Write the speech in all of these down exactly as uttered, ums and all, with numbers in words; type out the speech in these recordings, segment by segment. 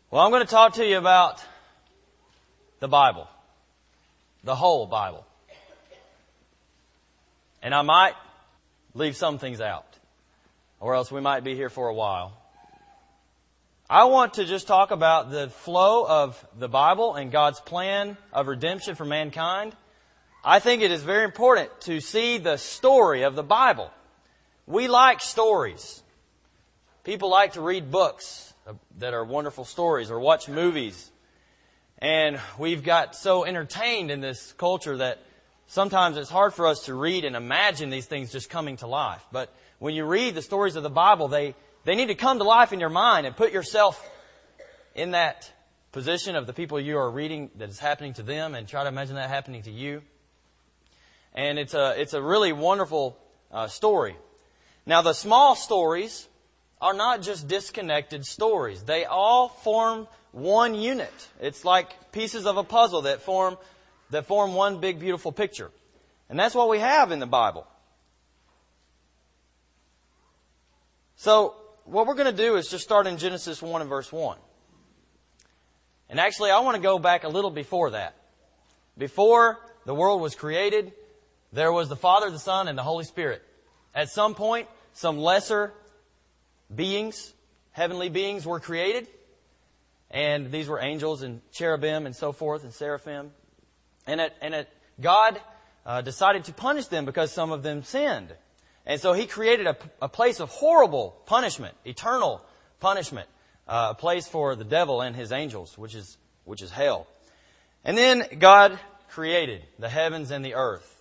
Well, I'm going to talk to you about the Bible, the whole Bible. And I might leave some things out, or else we might be here for a while. I want to just talk about the flow of the Bible and God's plan of redemption for mankind. I think it is very important to see the story of the Bible. We like stories. People like to read books that are wonderful stories or watch movies. And we've got so entertained in this culture that sometimes it's hard for us to read and imagine these things just coming to life. But when you read the stories of the Bible, they, they need to come to life in your mind and put yourself in that position of the people you are reading that is happening to them and try to imagine that happening to you. And it's a, it's a really wonderful uh, story. Now, the small stories are not just disconnected stories. They all form one unit. It's like pieces of a puzzle that form that form one big, beautiful picture. And that's what we have in the Bible. So, what we're going to do is just start in Genesis one and verse one. And actually, I want to go back a little before that. Before the world was created, there was the Father, the Son, and the Holy Spirit. At some point, some lesser beings, heavenly beings, were created. And these were angels and cherubim and so forth and seraphim. And it, and it, God uh, decided to punish them because some of them sinned. And so He created a, a place of horrible punishment, eternal punishment, uh, a place for the devil and his angels, which is which is hell. And then God created the heavens and the earth.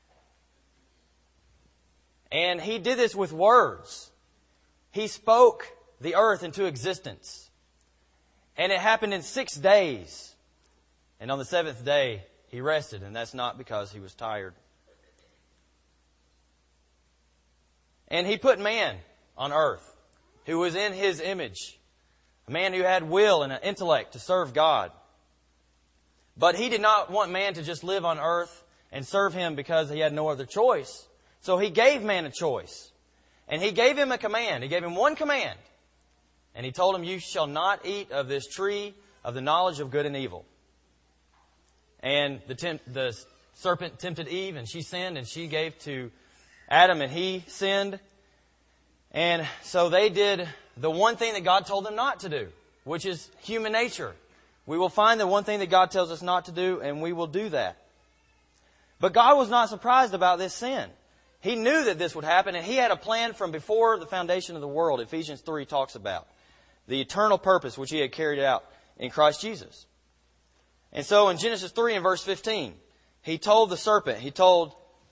And He did this with words. He spoke the earth into existence. And it happened in six days. And on the seventh day, He rested. And that's not because He was tired. And He put man on earth who was in His image. A man who had will and an intellect to serve God. But He did not want man to just live on earth and serve Him because he had no other choice. So He gave man a choice. And He gave him a command. He gave him one command. And He told him, "You shall not eat of this tree of the knowledge of good and evil." And the, temp- the serpent tempted Eve, and she sinned, and she gave to Adam, and he sinned. And so they did the one thing that God told them not to do, which is human nature. We will find the one thing that God tells us not to do, and we will do that. But God was not surprised about this sin. He knew that this would happen, and He had a plan from before the foundation of the world. Ephesians three talks about the eternal purpose which He had carried out in Christ Jesus. And so in Genesis three and verse fifteen, He told the serpent, He told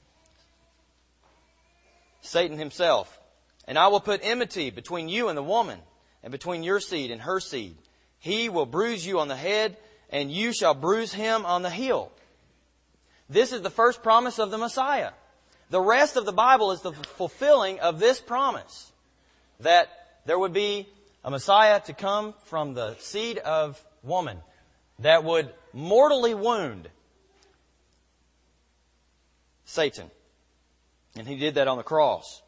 Satan himself, "And I will put enmity between you and the woman, and between your seed and her seed. He will bruise you on the head, and you shall bruise him on the heel." This is the first promise of the Messiah. The rest of the Bible is the fulfilling of this promise, that there would be a Messiah to come from the seed of woman that would mortally wound Satan. And He did that on the cross.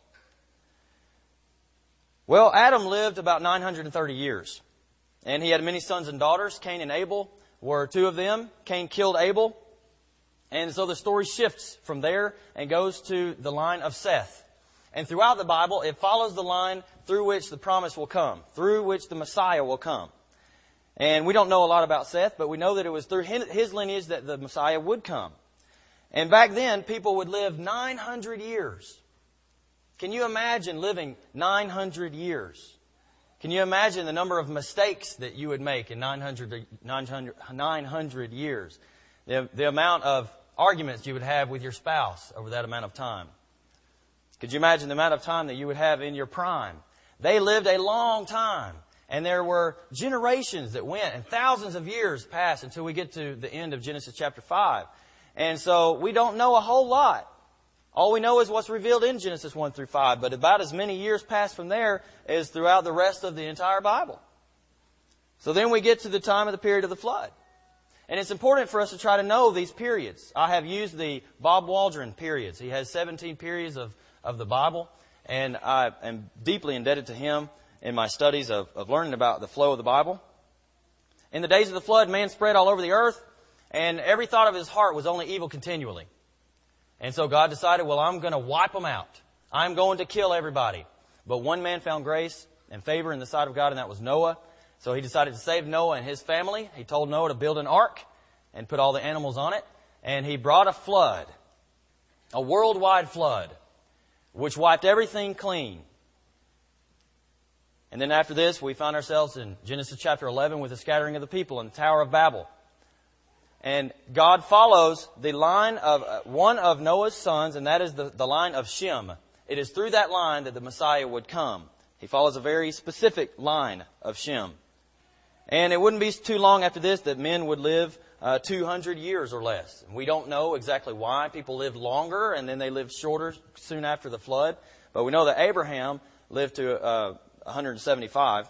Well, Adam lived about nine hundred thirty years. And he had many sons and daughters. Cain and Abel were two of them. Cain killed Abel. And so the story shifts from there and goes to the line of Seth. And throughout the Bible, it follows the line through which the promise will come, through which the Messiah will come. And we don't know a lot about Seth, but we know that it was through his lineage that the Messiah would come. And back then, people would live nine hundred years. Can you imagine living nine hundred years? Can you imagine the number of mistakes that you would make in nine hundred, nine hundred, nine hundred years? The, the amount of arguments you would have with your spouse over that amount of time. Could you imagine the amount of time that you would have in your prime? They lived a long time. And there were generations that went, and thousands of years passed until we get to the end of Genesis chapter five. And so we don't know a whole lot. All we know is what's revealed in Genesis one through five. But about as many years passed from there as throughout the rest of the entire Bible. So then we get to the time of the period of the flood. And it's important for us to try to know these periods. I have used the Bob Waldron periods. He has seventeen periods of, of the Bible. And I am deeply indebted to him in my studies of, of learning about the flow of the Bible. In the days of the flood, man spread all over the earth, and every thought of his heart was only evil continually. And so God decided, well, I'm going to wipe them out. I'm going to kill everybody. But one man found grace and favor in the sight of God, and that was Noah. So he decided to save Noah and his family. He told Noah to build an ark and put all the animals on it. And he brought a flood, a worldwide flood, which wiped everything clean. And then after this, we find ourselves in Genesis chapter eleven with the scattering of the people in the Tower of Babel. And God follows the line of uh, one of Noah's sons, and that is the, the line of Shem. It is through that line that the Messiah would come. He follows a very specific line of Shem. And it wouldn't be too long after this that men would live uh, two hundred years or less. We don't know exactly why people lived longer and then they lived shorter soon after the flood. But we know that Abraham lived to uh, one hundred seventy-five.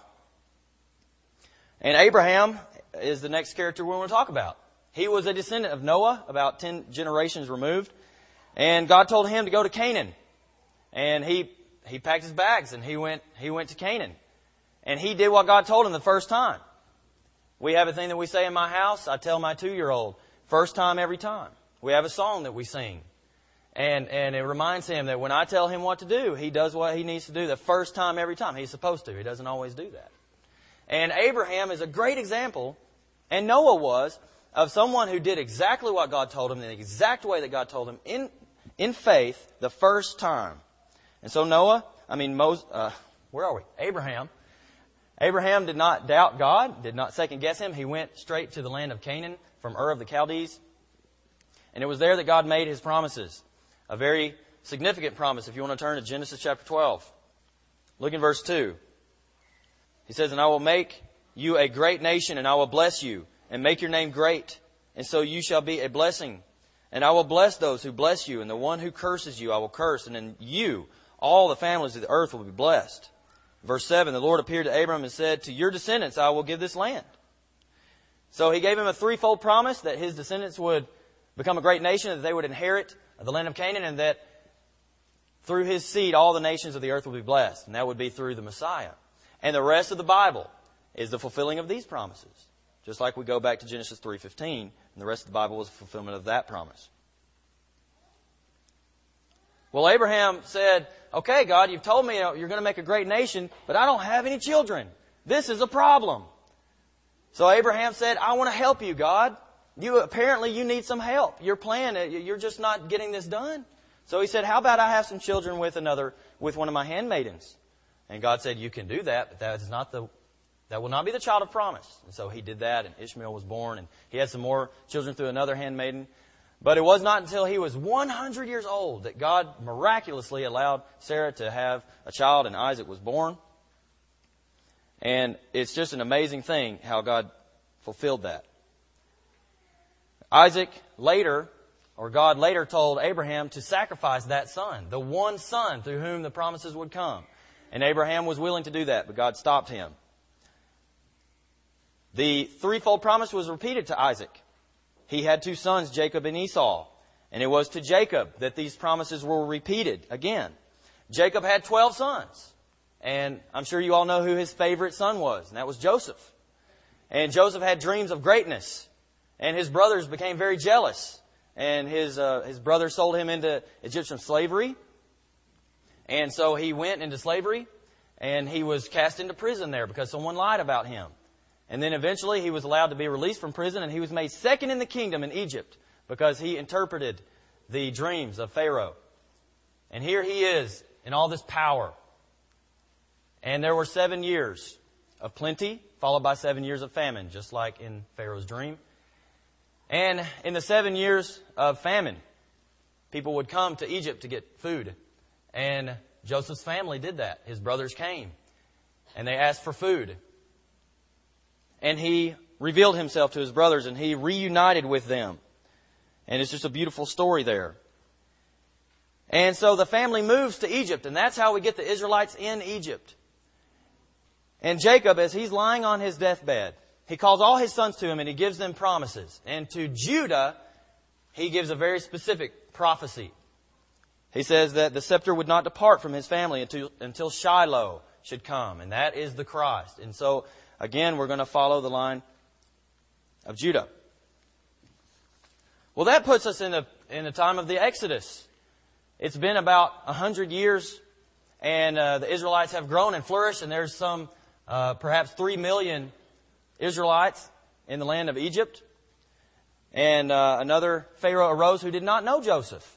And Abraham is the next character we want to talk about. He was a descendant of Noah, about ten generations removed. And God told him to go to Canaan. And he he packed his bags and he went he went to Canaan. And he did what God told him the first time. We have a thing that we say in my house. I tell my two-year-old, first time every time. We have a song that we sing. And and it reminds him that when I tell him what to do, he does what he needs to do the first time every time. He's supposed to. He doesn't always do that. And Abraham is a great example, and Noah was, of someone who did exactly what God told him in the exact way that God told him in in faith the first time. And so Noah, I mean, Moses, uh, where are we? Abraham. Abraham did not doubt God, did not second guess him. He went straight to the land of Canaan from Ur of the Chaldees. And it was there that God made his promises. A very significant promise if you want to turn to Genesis chapter twelve. Look in verse two. He says, and I will make you a great nation, and I will bless you, and make your name great, and so you shall be a blessing. And I will bless those who bless you, and the one who curses you I will curse, and in you all the families of the earth will be blessed. Verse seven, the Lord appeared to Abram and said, to your descendants I will give this land. So he gave him a threefold promise that his descendants would become a great nation, that they would inherit the land of Canaan, and that through his seed all the nations of the earth will be blessed. And that would be through the Messiah. And the rest of the Bible is the fulfilling of these promises. Just like we go back to Genesis three fifteen, and the rest of the Bible was a fulfillment of that promise. Well, Abraham said, okay, God, you've told me you're going to make a great nation, but I don't have any children. This is a problem. So Abraham said, I want to help you, God. You apparently you need some help. Your plan, you're just not getting this done. So he said, how about I have some children with another, with one of my handmaidens? And God said, you can do that, but that is not the, that will not be the child of promise. And so he did that, and Ishmael was born, and he had some more children through another handmaiden. But it was not until he was one hundred years old that God miraculously allowed Sarah to have a child, and Isaac was born. And it's just an amazing thing how God fulfilled that. Isaac later, or God later told Abraham to sacrifice that son, the one son through whom the promises would come. And Abraham was willing to do that, but God stopped him. The threefold promise was repeated to Isaac. He had two sons, Jacob and Esau. And it was to Jacob that these promises were repeated again. Jacob had twelve sons. And I'm sure you all know who his favorite son was, and that was Joseph. And Joseph had dreams of greatness. And his brothers became very jealous. And his uh, his brothers sold him into Egyptian slavery. And so he went into slavery, and he was cast into prison there because someone lied about him. And then eventually he was allowed to be released from prison, and he was made second in the kingdom in Egypt because he interpreted the dreams of Pharaoh. And here he is in all this power. And there were seven years of plenty, followed by seven years of famine, just like in Pharaoh's dream. And in the seven years of famine, people would come to Egypt to get food. And Joseph's family did that. His brothers came, and they asked for food. And he revealed himself to his brothers, and he reunited with them. And it's just a beautiful story there. And so the family moves to Egypt, and that's how we get the Israelites in Egypt. And Jacob, as he's lying on his deathbed, he calls all his sons to him, and he gives them promises. And to Judah, he gives a very specific prophecy. He says that the scepter would not depart from his family until, until Shiloh should come. And that is the Christ. And so, again, we're going to follow the line of Judah. Well, that puts us in the, in the time of the Exodus. It's been about a hundred years, and uh, the Israelites have grown and flourished, and there's some, uh, perhaps three million Israelites in the land of Egypt. And uh, another Pharaoh arose who did not know Joseph.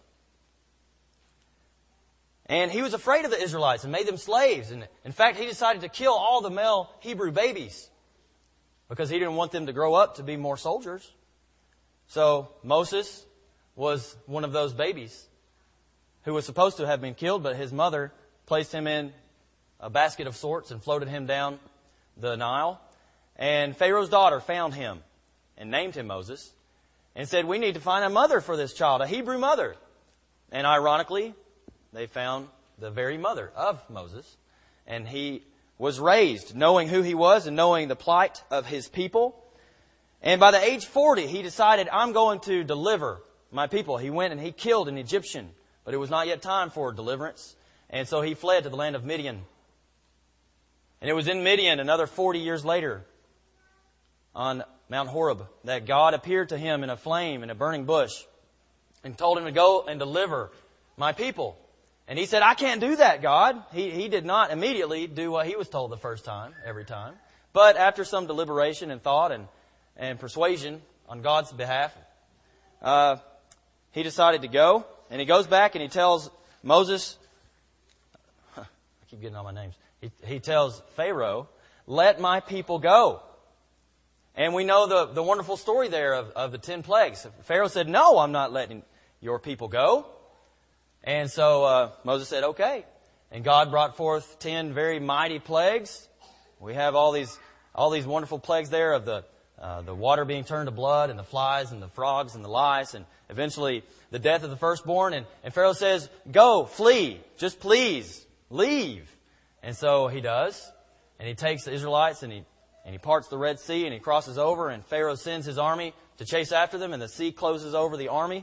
And he was afraid of the Israelites and made them slaves. And in fact, he decided to kill all the male Hebrew babies because he didn't want them to grow up to be more soldiers. So Moses was one of those babies who was supposed to have been killed, but his mother placed him in a basket of sorts and floated him down the Nile. And Pharaoh's daughter found him and named him Moses and said, we need to find a mother for this child, a Hebrew mother. And ironically, they found the very mother of Moses. And he was raised knowing who he was and knowing the plight of his people. And by the age forty, he decided, I'm going to deliver my people. He went and he killed an Egyptian, but it was not yet time for deliverance. And so he fled to the land of Midian. And it was in Midian, another forty years later, on Mount Horeb, that God appeared to him in a flame in a burning bush and told him to go and deliver my people. And he said, I can't do that, God. He, he did not immediately do what he was told the first time, every time. But after some deliberation and thought and, and persuasion on God's behalf, uh, he decided to go. And he goes back and he tells Moses, I keep getting all my names. He, he tells Pharaoh, let my people go. And we know the, the wonderful story there of, of the ten plagues. Pharaoh said, no, I'm not letting your people go. And so uh, Moses said, okay. And God brought forth ten very mighty plagues. We have all these all these wonderful plagues there of the uh, the water being turned to blood and the flies and the frogs and the lice and eventually the death of the firstborn. And, and Pharaoh says, go, flee, just please, leave. And so he does. And he takes the Israelites and he And he parts the Red Sea and he crosses over and Pharaoh sends his army to chase after them and the sea closes over the army.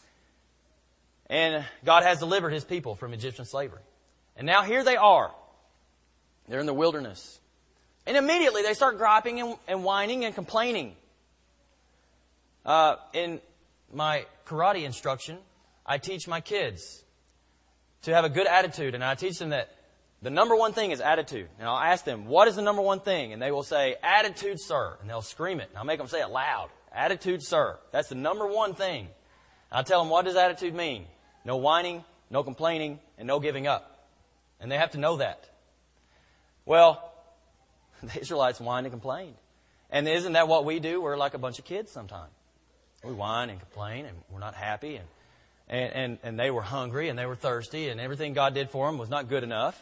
And God has delivered his people from Egyptian slavery. And now here they are. They're in the wilderness. And immediately they start griping and, and whining and complaining. Uh, in my karate instruction, I teach my kids to have a good attitude. And I teach them that the number one thing is attitude. And I'll ask them, what is the number one thing? And they will say, attitude, sir. And they'll scream it. And I'll make them say it loud. Attitude, sir. That's the number one thing. And I'll tell them, what does attitude mean? No whining, no complaining, and no giving up. And they have to know that. Well, the Israelites whined and complained. And isn't that what we do? We're like a bunch of kids sometimes. We whine and complain and we're not happy. And, and, and, and they were hungry and they were thirsty and everything God did for them was not good enough.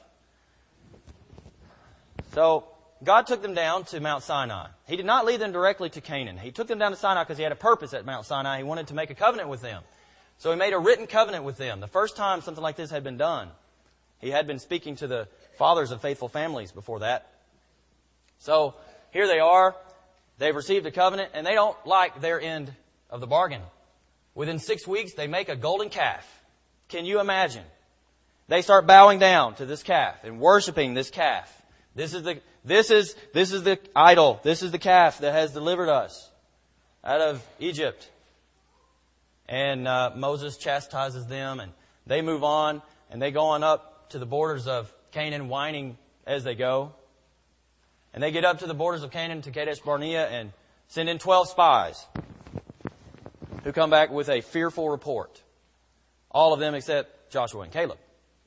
So God took them down to Mount Sinai. He did not lead them directly to Canaan. He took them down to Sinai because he had a purpose at Mount Sinai. He wanted to make a covenant with them. So he made a written covenant with them. The first time something like this had been done. He had been speaking to the fathers of faithful families before that. So here they are. They've received a covenant and they don't like their end of the bargain. Within six weeks, they make a golden calf. Can you imagine? They start bowing down to this calf and worshiping this calf. This is the, this is, this is the idol. This is the calf that has delivered us out of Egypt. And uh, Moses chastises them and they move on and they go on up to the borders of Canaan, whining as they go. And they get up to the borders of Canaan to Kadesh Barnea and send in twelve spies who come back with a fearful report. All of them except Joshua and Caleb.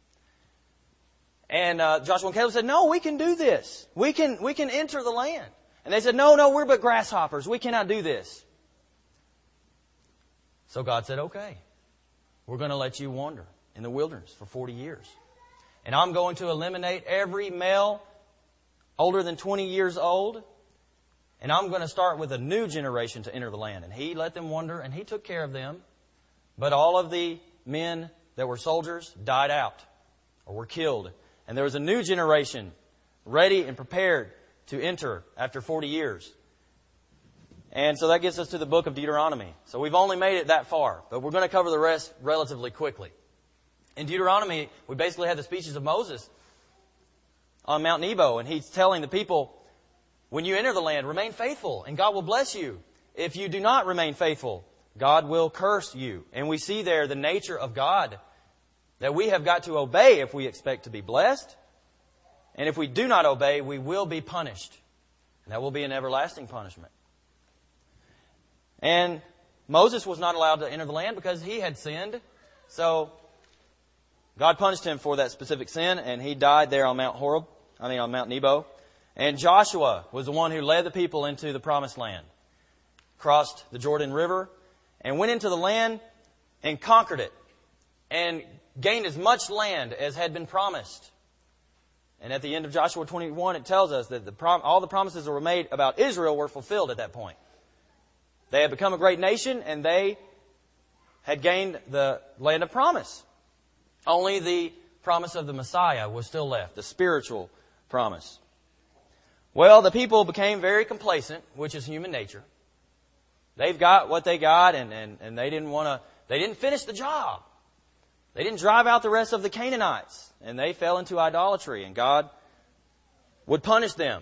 And uh, Joshua and Caleb said, no, we can do this. We can, we can enter the land. And they said, no, no, we're but grasshoppers. We cannot do this. So God said, okay, we're going to let you wander in the wilderness for forty years. And I'm going to eliminate every male older than twenty years old. And I'm going to start with a new generation to enter the land. And he let them wander and he took care of them. But all of the men that were soldiers died out or were killed. And there was a new generation ready and prepared to enter after forty years. And so that gets us to the book of Deuteronomy. So we've only made it that far, but we're going to cover the rest relatively quickly. In Deuteronomy, we basically have the speeches of Moses on Mount Nebo, and he's telling the people, when you enter the land, remain faithful, and God will bless you. if you do not remain faithful, God will curse you. And we see there the nature of God, that we have got to obey if we expect to be blessed. And if we do not obey, we will be punished. And that will be an everlasting punishment. And Moses was not allowed to enter the land because he had sinned. So God punished him for that specific sin, and he died there on Mount Horeb, I mean on Mount Nebo. And Joshua was the one who led the people into the promised land, crossed the Jordan River, and went into the land and conquered it, and gained as much land as had been promised. And at the end of Joshua twenty-one, it tells us that the prom- all the promises that were made about Israel were fulfilled at that point. They had become a great nation, and they had gained the land of promise. Only the promise of the Messiah was still left, the spiritual promise. Well, the people became very complacent, which is human nature. They've got what they got, and, and, and they didn't want to, they didn't finish the job. They didn't drive out the rest of the Canaanites, and they fell into idolatry, and God would punish them.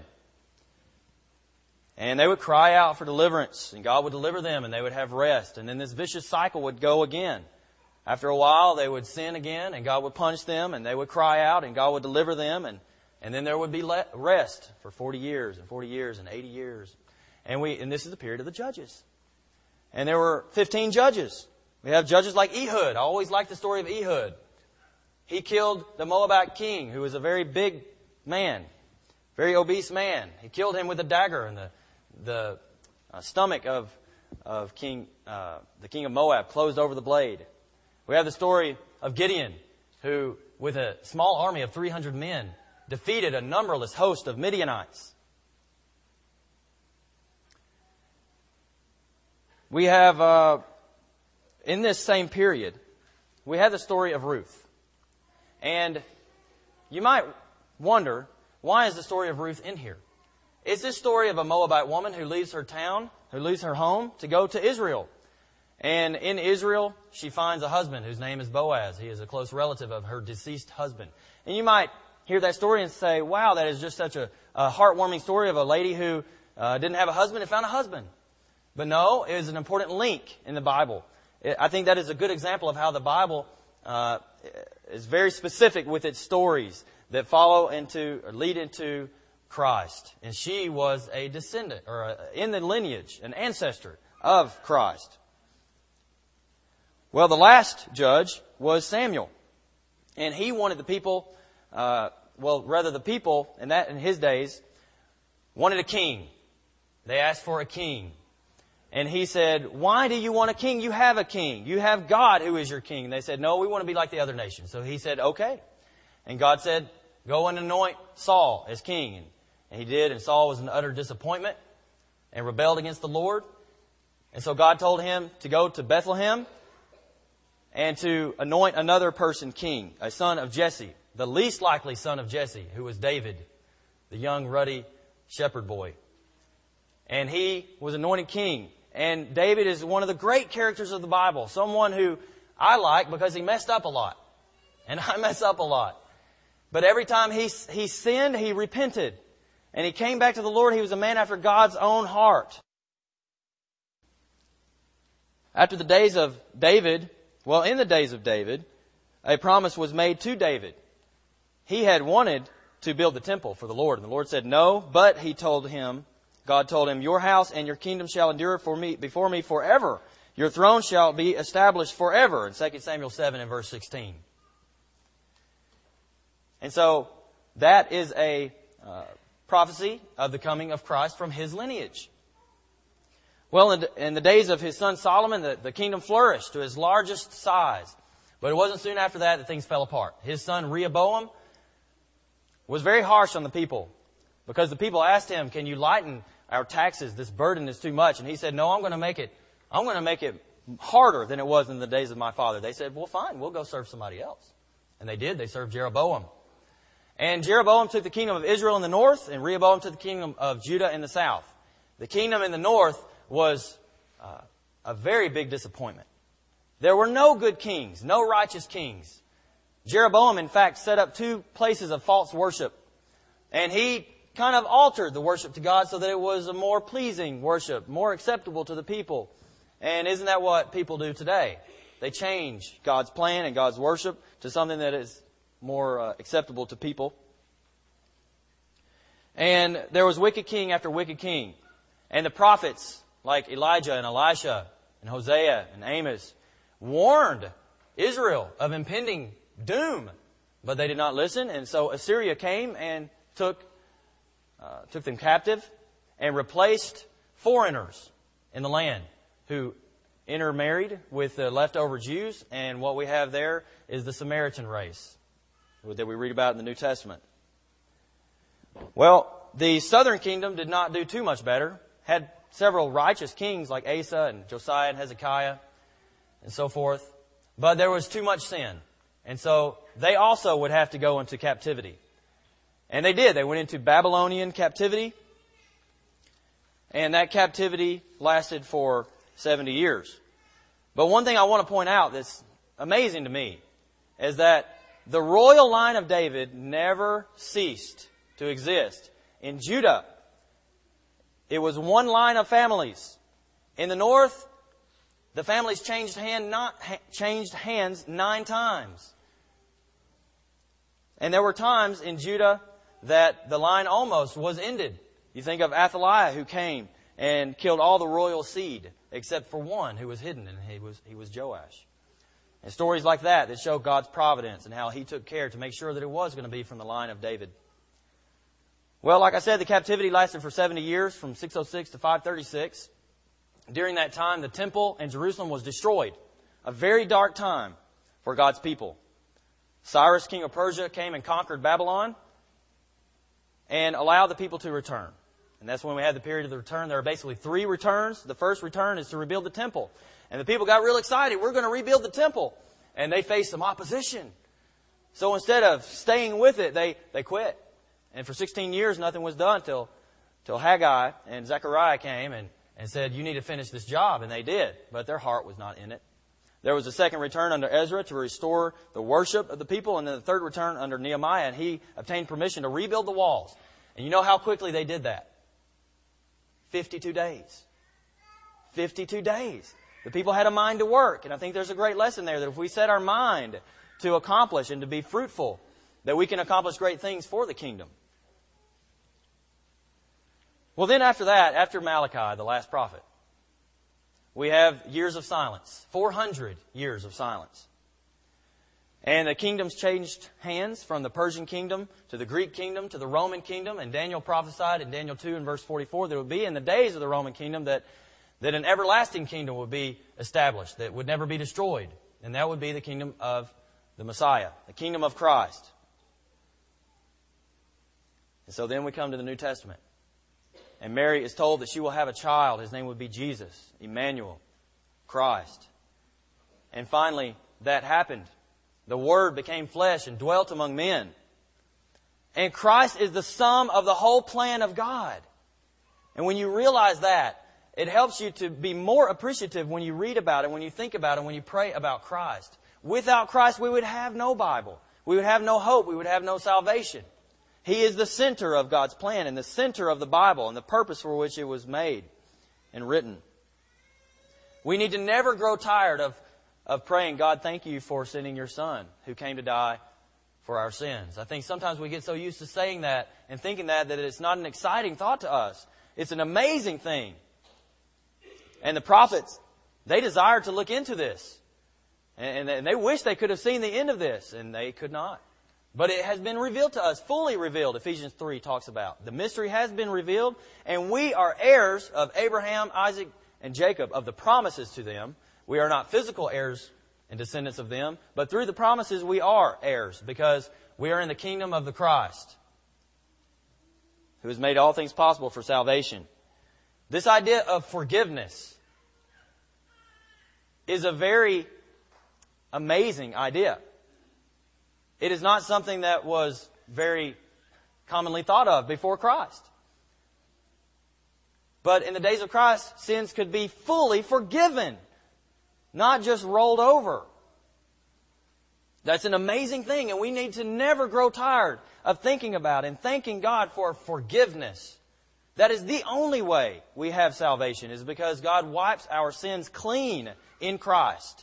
And they would cry out for deliverance, and God would deliver them, and they would have rest. And then this vicious cycle would go again. After a while, they would sin again, and God would punish them, and they would cry out, and God would deliver them, and, and then there would be rest for forty years, and forty years, and eighty years. And we, and this is the period of the judges. And there were fifteen judges. We have judges like Ehud. I always like the story of Ehud. He killed the Moabite king, who was a very big man, very obese man. He killed him with a dagger in the the uh, stomach of of King uh, the king of Moab, closed over the blade. We have the story of Gideon, who, with a small army of three hundred men, defeated a numberless host of Midianites. We have, uh, in this same period, we have the story of Ruth. And you might wonder, why is the story of Ruth in here? It's this story of a Moabite woman who leaves her town, who leaves her home to go to Israel. And in Israel, she finds a husband whose name is Boaz. He is a close relative of her deceased husband. And you might hear that story and say, wow, that is just such a, a heartwarming story of a lady who uh, didn't have a husband and found a husband. But no, it is an important link in the Bible. I think that is a good example of how the Bible uh, is very specific with its stories that follow into or lead into Christ. And she was a descendant, or a, in the lineage, an ancestor of Christ. Well, the last judge was Samuel. And he wanted the people, uh, well, rather the people in that in his days wanted a king. They asked for a king. And he said, why do you want a king? You have a king. You have God who is your king. And they said, no, we want to be like the other nations. So he said, okay. And God said, go and anoint Saul as king. And, and he did. And Saul was an utter disappointment and rebelled against the Lord. And so God told him to go to Bethlehem and to anoint another person king, a son of Jesse, the least likely son of Jesse, who was David, the young, ruddy shepherd boy. And he was anointed king. And David is one of the great characters of the Bible. Someone who I like because he messed up a lot. And I mess up a lot. But every time he, he sinned, he repented. And he came back to the Lord. He was a man after God's own heart. After the days of David, well, in the days of David, a promise was made to David. He had wanted to build the temple for the Lord. And the Lord said no, but he told him, God told him, your house and your kingdom shall endure for me, before me forever. Your throne shall be established forever. In Second Samuel seven and verse sixteen. And so that is a uh, prophecy of the coming of Christ from his lineage. Well, in, in the days of his son Solomon, the, the kingdom flourished to its largest size. But it wasn't soon after that that things fell apart. His son Rehoboam was very harsh on the people because the people asked him, can you lighten our taxes? This burden is too much. And he said, no, I'm going to make it, I'm going to make it harder than it was in the days of my father. They said, well, fine, we'll go serve somebody else. And they did. They served Jeroboam. And Jeroboam took the kingdom of Israel in the north, and Rehoboam took the kingdom of Judah in the south. The kingdom in the north was uh, a very big disappointment. There were no good kings, no righteous kings. Jeroboam, in fact, set up two places of false worship. And he kind of altered the worship to God so that it was a more pleasing worship, more acceptable to the people. And isn't that what people do today? They change God's plan and God's worship to something that is more uh, acceptable to people. And there was wicked king after wicked king. And the prophets like Elijah and Elisha and Hosea and Amos warned Israel of impending doom. But they did not listen. And so Assyria came and took, uh, took them captive and replaced foreigners in the land who intermarried with the leftover Jews. And what we have there is the Samaritan race that we read about in the New Testament. Well, the southern kingdom did not do too much better. Had several righteous kings like Asa and Josiah and Hezekiah and so forth. But there was too much sin. And so they also would have to go into captivity. And they did. They went into Babylonian captivity. And that captivity lasted for seventy years. But one thing I want to point out that's amazing to me is that the royal line of David never ceased to exist. In Judah, it was one line of families. In the north, the families changed hand not ha, changed hands nine times. And there were times in Judah that the line almost was ended. You think of Athaliah, who came and killed all the royal seed except for one who was hidden, and he was he was Joash. And stories like that that show God's providence and how He took care to make sure that it was going to be from the line of David. Well, like I said, the captivity lasted for seventy years, from six oh six to five thirty-six. During that time, the temple in Jerusalem was destroyed. A very dark time for God's people. Cyrus, king of Persia, came and conquered Babylon and allowed the people to return. And that's when we had the period of the return. There are basically three returns. The first return is to rebuild the temple. And the people got real excited. We're going to rebuild the temple. And they faced some opposition. So instead of staying with it, they, they quit. And for sixteen years, nothing was done till, till Haggai and Zechariah came and, and said, you need to finish this job. And they did. But their heart was not in it. There was a second return under Ezra to restore the worship of the people. And then the third return under Nehemiah. And he obtained permission to rebuild the walls. And you know how quickly they did that? fifty-two days. fifty-two days. The people had a mind to work. And I think there's a great lesson there that if we set our mind to accomplish and to be fruitful, that we can accomplish great things for the kingdom. Well, then after that, after Malachi, the last prophet, we have years of silence. four hundred years of silence. And the kingdoms changed hands from the Persian kingdom to the Greek kingdom to the Roman kingdom. And Daniel prophesied in Daniel two and verse forty-four that it would be in the days of the Roman kingdom that, that an everlasting kingdom would be established, that would never be destroyed. And that would be the kingdom of the Messiah, the kingdom of Christ. And so then we come to the New Testament. And Mary is told that she will have a child. His name would be Jesus, Emmanuel, Christ. And finally, that happened. The Word became flesh and dwelt among men. And Christ is the sum of the whole plan of God. And when you realize that, it helps you to be more appreciative when you read about it, when you think about it, when you pray about Christ. Without Christ, we would have no Bible. We would have no hope. We would have no salvation. He is the center of God's plan and the center of the Bible and the purpose for which it was made and written. We need to never grow tired of, of praying, God, thank you for sending your Son who came to die for our sins. I think sometimes we get so used to saying that and thinking that that it's not an exciting thought to us. It's an amazing thing. And the prophets, they desired to look into this. And, and they wish they could have seen the end of this, and they could not. But it has been revealed to us, fully revealed, Ephesians three talks about. The mystery has been revealed, and we are heirs of Abraham, Isaac, and Jacob, of the promises to them. We are not physical heirs and descendants of them, but through the promises we are heirs, because we are in the kingdom of the Christ, who has made all things possible for salvation. This idea of forgiveness is a very amazing idea. It is not something that was very commonly thought of before Christ. But in the days of Christ, sins could be fully forgiven, not just rolled over. That's an amazing thing, and we need to never grow tired of thinking about and thanking God for forgiveness. That is the only way we have salvation, is because God wipes our sins clean in Christ.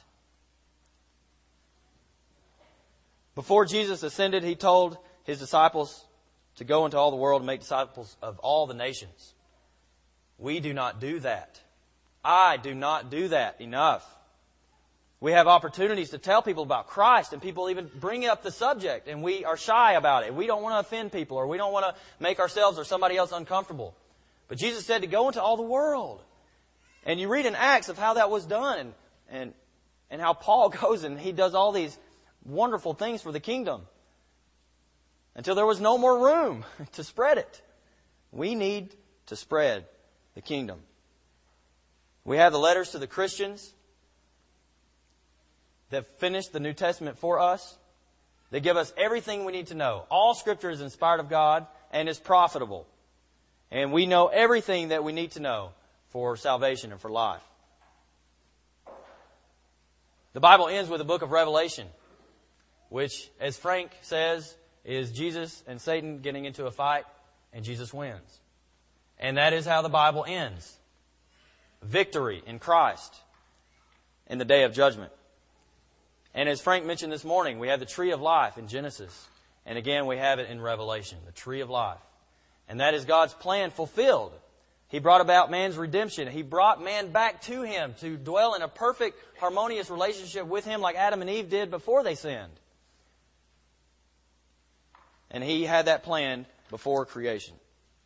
Before Jesus ascended, He told His disciples to go into all the world and make disciples of all the nations. We do not do that. I do not do that enough. We have opportunities to tell people about Christ, and people even bring up the subject, and we are shy about it. We don't want to offend people, or we don't want to make ourselves or somebody else uncomfortable. But Jesus said to go into all the world. And you read in Acts of how that was done, and, and, and how Paul goes and he does all these wonderful things for the kingdom until there was no more room to spread it. We need to spread the kingdom. We have the letters to the Christians that finished the New Testament for us. They give us everything we need to know. All Scripture is inspired of God and is profitable. And we know everything that we need to know for salvation and for life. The Bible ends with the book of Revelation, which, as Frank says, is Jesus and Satan getting into a fight, and Jesus wins. And that is how the Bible ends. Victory in Christ in the day of judgment. And as Frank mentioned this morning, we have the tree of life in Genesis. And again, we have it in Revelation, the tree of life. And that is God's plan fulfilled. He brought about man's redemption. He brought man back to Him to dwell in a perfect, harmonious relationship with Him like Adam and Eve did before they sinned. And He had that plan before creation.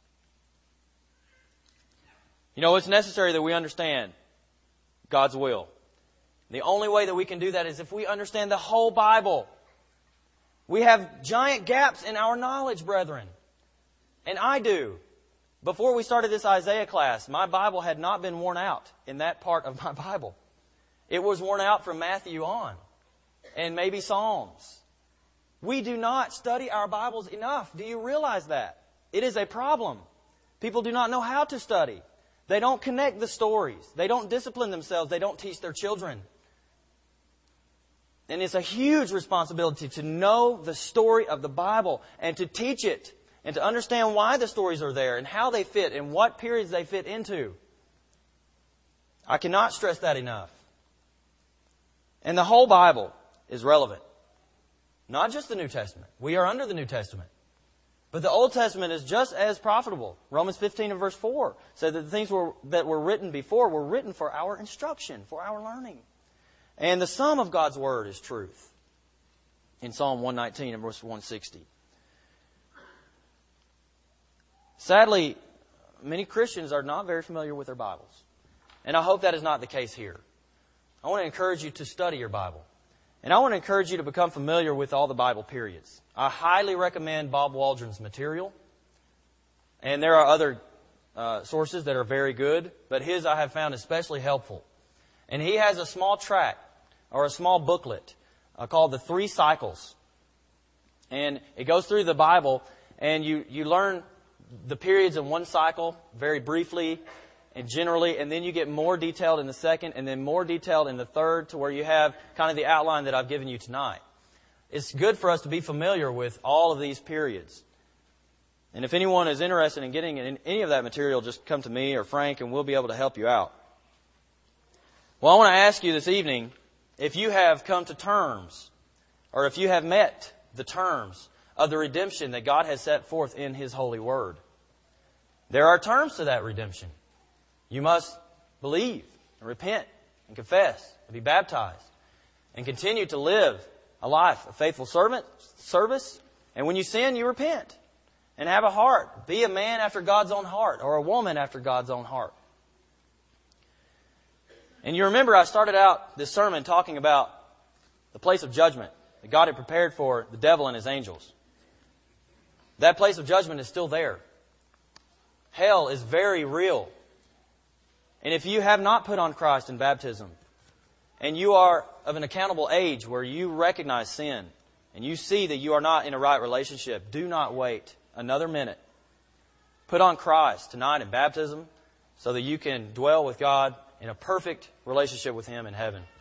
You know, it's necessary that we understand God's will. The only way that we can do that is if we understand the whole Bible. We have giant gaps in our knowledge, brethren. And I do. Before we started this Isaiah class, my Bible had not been worn out in that part of my Bible. It was worn out from Matthew on, and maybe Psalms. We do not study our Bibles enough. Do you realize that? It is a problem. People do not know how to study. They don't connect the stories. They don't discipline themselves. They don't teach their children. And it's a huge responsibility to know the story of the Bible and to teach it and to understand why the stories are there and how they fit and what periods they fit into. I cannot stress that enough. And the whole Bible is relevant. Not just the New Testament. We are under the New Testament. But the Old Testament is just as profitable. Romans fifteen and verse four said that the things were, that were written before were written for our instruction, for our learning. And the sum of God's Word is truth. In Psalm one nineteen and verse one sixty. Sadly, many Christians are not very familiar with their Bibles. And I hope that is not the case here. I want to encourage you to study your Bible. And I want to encourage you to become familiar with all the Bible periods. I highly recommend Bob Waldron's material. And there are other uh, sources that are very good, but his I have found especially helpful. And he has a small tract or a small booklet uh, called The Three Cycles. And it goes through the Bible, and you, you learn the periods in one cycle very briefly and generally, and then you get more detailed in the second, and then more detailed in the third, to where you have kind of the outline that I've given you tonight. It's good for us to be familiar with all of these periods. And if anyone is interested in getting in any of that material, just come to me or Frank, and we'll be able to help you out. Well, I want to ask you this evening, if you have come to terms, or if you have met the terms of the redemption that God has set forth in His holy word. There are terms to that redemption. You must believe and repent and confess and be baptized and continue to live a life of faithful servant, service. And when you sin, you repent and have a heart. Be a man after God's own heart, or a woman after God's own heart. And you remember I started out this sermon talking about the place of judgment that God had prepared for the devil and his angels. That place of judgment is still there. Hell is very real. And if you have not put on Christ in baptism, and you are of an accountable age where you recognize sin, and you see that you are not in a right relationship, do not wait another minute. Put on Christ tonight in baptism so that you can dwell with God in a perfect relationship with Him in heaven.